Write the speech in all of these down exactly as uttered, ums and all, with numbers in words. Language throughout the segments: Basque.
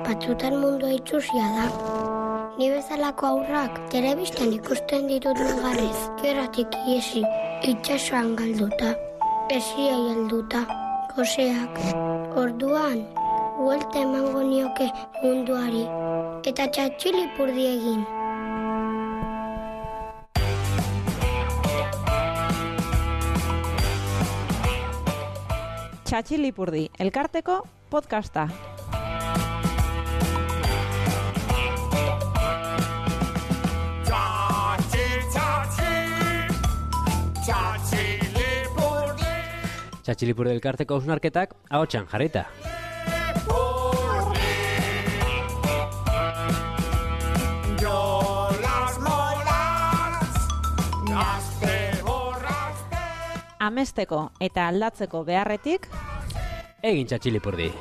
batzutan mundua itxusia da. Ni bezalako aurrak telebistan ikusten ditut negarrez, gerratik iesi, itxasoan galduta, esiai helduta, goseak. Orduan, buelta emango nioke munduari, eta txatxilipurdi egin. Txatxilipurdi, elkarteko podcasta. Txatxilipurdi elkarteko hausnarketak ahotsan jarrita. Amesteko eta aldatzeko beharretik egin txatxilipurdi.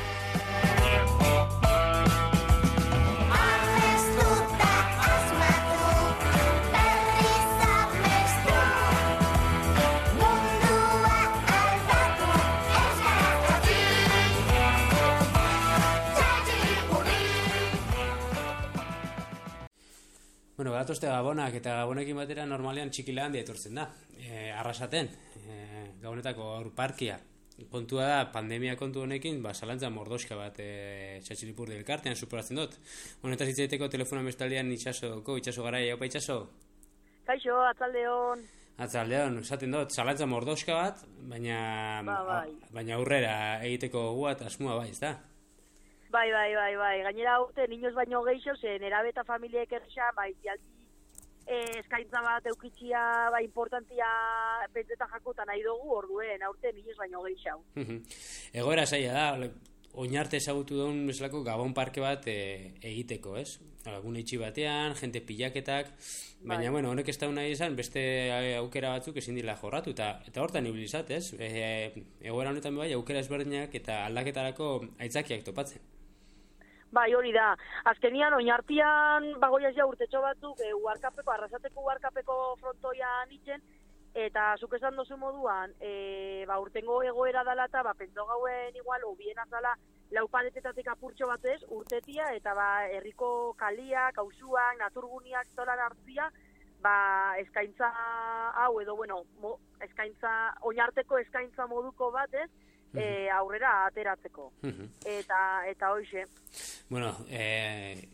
Bueno, badatoste Gabonak eta Gabonekin batera normalean Txikilandia etortzen da, e, arrasaten, e, Gabonetako aurparkia. Kontua da, pandemia kontu honekin, ba, zalantzan mordoska bat e, Txatxilipurdi elkartean superatzen dut. Honetaz hitzaiteko telefonan bestaldean itxasoko, itxaso garaia, opa itxaso? Kaixo, atzaldeon. Atzaldeon, esaten dut, zalantzan mordoska bat, baina, ba, bai. baina aurrera egiteko guat asmoa bai, ez da? Bai, bai, bai, bai. Gainera urte, niños baino gehiago, zen erabe eta familiek errexa, bai, zialdi eh, eskaintza bat eukitxia, bai, importantia pentseta jakota nahi dugu, orduen, aurte, niños baino gehiago. Egoera zaila da, oinarte ezagutu duen bezalako Gabon parke bat e, egiteko, ez? Algun itxi batean, jente pilaketak, baina, bai. Bueno, honek ez da nahi izan, beste aukera batzuk ezin dila jorratu, eta, eta hortan ibilizat, ez? E, egoera honetan bai, aukera ezberdinak eta aldaketarako aitzakiak topatzen. Bai, hori da. Azkenian, oinartian, bagoiaz ja urtetxo batzuk, e, uarkapeko, arrasateko uarkapeko frontoian itzen, eta zuk esan dozu moduan, e, ba, urtengo egoera dala eta, ba, pentso gauen igual, obien azala, laupaletetatik apurtxo batez, urtetia, eta ba, herriko kaliak, auzuak, naturguniak, zolan hartzia, ba, eskaintza hau, edo, bueno, mo, eskaintza, oinarteko eskaintza moduko batez, E, aurrera ateratzeko. Eta eta hoixe. Bueno, eh,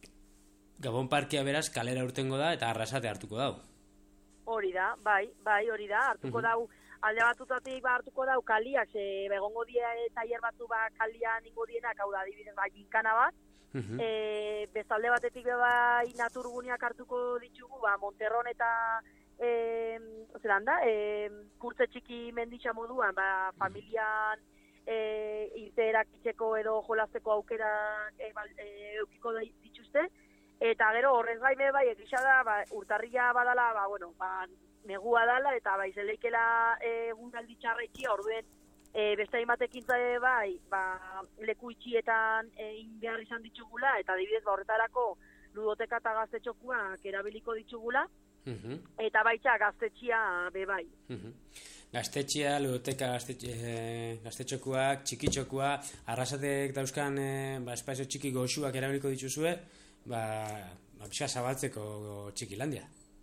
Gabon parkia beraz kalera urtengo da eta arrasate hartuko dau. Hori da, bai, bai, hori da, hartuko dau, alde batutatik ba hartuko dau kaliak, ze begongo die tailer batzu ba kalian ingo dienak, hau da, adibidez, ba, ginkana bat, e, bezalde batetik bai naturguniak hartuko ditugu, ba, Monterron eta Eh, zelan da, eh, kurtze txiki menditxa moduan, ba, familian eh, irteerak itxeko edo jolazteko aukera eh, bal, eh, eukiko dituzte, eta gero horrez gaime bai, egisa da, ba, urtarria badala, ba, bueno, ba, negua dala, eta bai, zeleikela egun eh, aldi txarretxia, orduen eh, beste hainbatekin bai, ba, leku itxietan egin eh, behar izan ditugula, eta adibidez, ba, horretarako ludoteka eta gaztetxokuak erabiliko ditugula, Uhum. Eta baitza gaztetxia be bai. Uhum. Gaztetxia, ludoteka, gaztetxe, eh, gaztetxokuak, txikitxokua, arrasatek dauzkan eh, ba, espazio txiki goxuak erabiliko dituzue, ba, ba pixka zabaltzeko Txikilandia.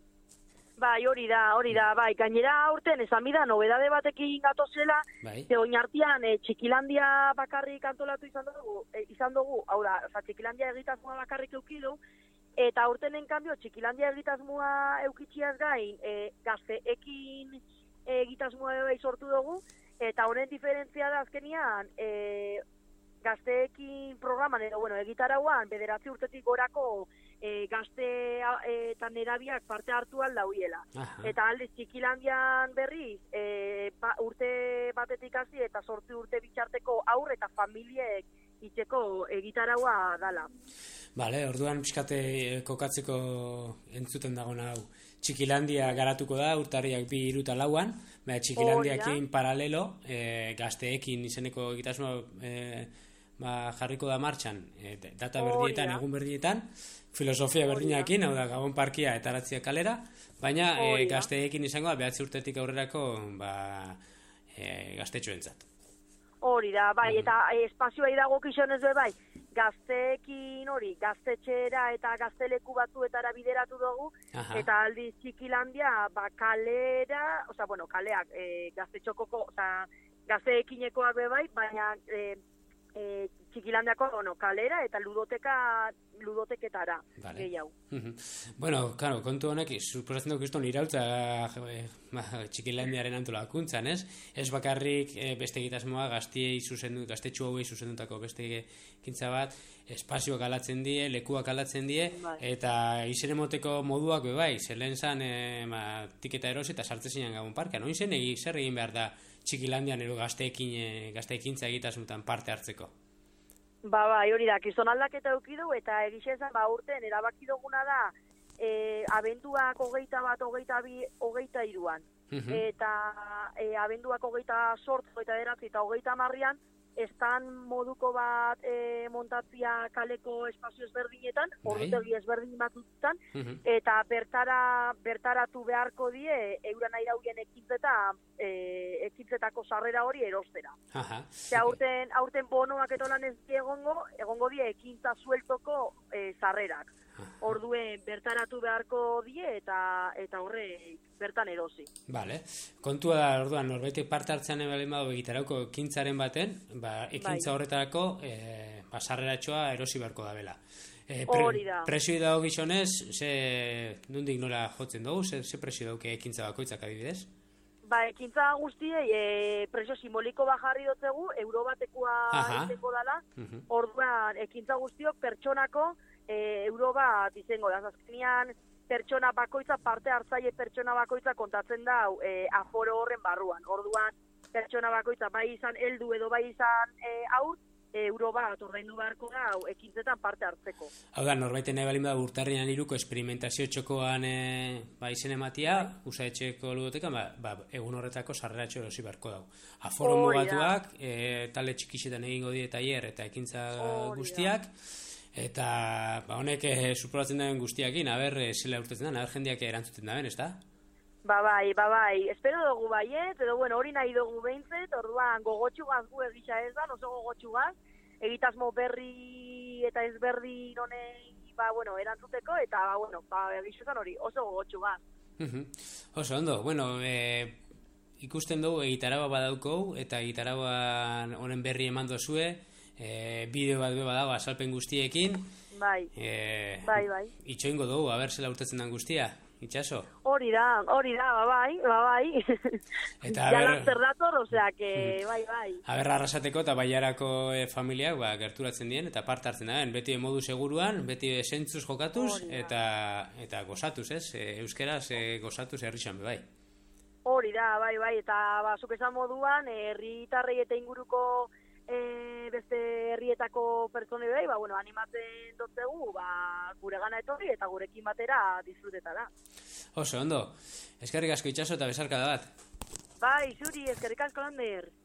Bai, hori da, hori da, bai, gainera aurten esan bida, nobedade batekin gatozela, bai. Ze oinartian e, Txikilandia bakarrik antolatu izan dugu, e, izan dugu, hau da, oza, Txikilandia egitazmoa bakarrik eukidu, eta urtenen kanbio, Txikilandia egitazmoa eukitxiaz gain, e, gazteekin egitazmoa bai sortu dugu, eta honen diferentzia da azkenian, e, gazteekin programan, edo, bueno, egitarauan, bederatzi urtetik gorako e, gazte e, eta nerabiak parte hartu alda huiela. Eta aldiz, Txikilandian berriz, e, ba, urte batetik hasi eta sortu urte bitxarteko aurre eta familiek itxeko egitaraua dala. Bale, orduan pixkate kokatzeko entzuten dagoena hau. Txikilandia garatuko da, urtarriak bi hiru eta lauan, baina Txikilandiakin paralelo, e, gazteekin izeneko egitasmoa e, ba, jarriko da martxan, e, data berdietan, egun berdietan, filosofia berdinakin, hau da, Gabon parkia eta aratzia kalera, baina e, gazteekin izango da, behatzi urtetik aurrerako ba, e, gaztetxoentzat. Hori da, bai, eta espazioa idago kizionez be bai, gazteekin hori, gaztetxera eta gazteleku batzuetara bideratu dugu, Aha. eta aldiz Txikilandia, ba, kalera, oza, bueno, kaleak, e, gaztetxokoko, oza, gazteekinekoak bebai, baina e, e, Txikilandiako, bueno, kalera eta ludoteka, ludoteketara, vale. gehiago. Bueno, claro, kontu honek, suposatzen dut kriston irautza eh, Txikilandiaren antolakuntzan, ez? Ez bakarrik eh, beste egitasmoa gaztiei zuzendu, gaztetxu hauei zuzendutako beste ekintza bat, espazioak alatzen die, lekuak alatzen die, bai. eta izen emoteko moduak bebai, zelen zan eh, ma, tiketa erosi eta sartzen zinan gabon parkean. Oin zen egi, zer egin behar da Txikilandian ero gazteekin, eh, gazteekintza egitasmutan parte hartzeko? Ba, bai, hori da, kriston aldaketa eukidu, eta egizezan, ba, urten, erabaki duguna da, e, abenduak hogeita bat, hogeita bi, hogeita iruan. Mhm. Eta e, abenduak hogeita sort, hogeita deratzi eta hogeita marrian, estan moduko bat e, montatzia kaleko espazio ezberdinetan, Bai. ordutegi ezberdin batzutan, Mhm. eta bertara, bertaratu beharko die, euran nahi dauen ekintzeta, e, ekintzetako sarrera hori erostera. Aha. Ze aurten, aurten bonoak etolan ez die egongo, egongo die ekintza sueltoko e, sarrerak. Orduen bertaratu beharko die eta eta horre bertan erosi. Vale. Kontua da, orduan, norbaitek parte hartzen baldin badu egitarauko ekintzaren baten, ba, ekintza Bai. horretarako e, ba, sarreratxoa erosi beharko da bela. E, Hori da. Presio dago gizonez, ze nondik nola jotzen dugu, ze, ze presio dauke ekintza bakoitzak adibidez? Ba, ekintza guztiei e, presio simboliko bajarri dotzegu, euro batekoa Aha. izango dala, Mhm. orduan ekintza guztiok pertsonako e, euro bat izango da. Azkenean pertsona bakoitza, parte hartzaile pertsona bakoitza kontatzen dau e, aforo horren barruan. Orduan pertsona bakoitza bai izan heldu edo bai izan e, aur, e, euro bat ordaindu beharko da ekintzetan parte hartzeko. Hau da, norbaiten nahi balin bada urtarrian iruko esperimentazio txokoan e, ba, izen ematia, usa etxeko ludotekan, ba, ba, egun horretako sarreratxo erosi beharko dau. Aforo Hori da. mugatuak, e, talde txikixetan egingo die tailer eta ekintza Hori da. guztiak, eta ba, honek e, suprobatzen duen guztiakin, aber, e, zela urtetzen den, aber jendeak erantzuten daben, ez da? Ba bai, ba bai, espero dugu baiet, edo bueno, hori nahi dugu behintzet, orduan gogotxu gazgu egisa ez da, oso gogotxu gaz, egitasmo berri eta ezberdin honei, ba bueno, erantzuteko, eta ba bueno, ba egizuzan hori, oso gogotxu gaz. Mhm. Oso ondo, bueno, e, ikusten dugu egitaraba badaukou, eta egitaraba honen berri eman dozue, e, bideo bat beba dago azalpen guztiekin, Bai, e, bai, bai. itxoingo dugu, aber zela urtetzen den guztia, itxaso. Hori da, hori da, ba bai, ba bai. Eta ja ber- laster dator, osea, que bai, bai. Aber arrasateko eta baiarako e, familiak ba, gerturatzen dien, eta parte hartzen da, beti modu seguruan, beti sentzuz jokatuz, Hori da. eta, eta gozatuz, ez? E, euskeraz e, gozatuz herrixan bai. Hori da, bai, bai, eta ba, zuk esan moduan, herritarrei eta inguruko e, beste herrietako pertsone bai, ba, bueno, animatzen dotzegu, ba, gure gana etorri eta gurekin batera disfrutetara. Oso, ondo. Eskerrik asko itxaso eta besarka da bat. Bai, zuri, eskerrik asko lander.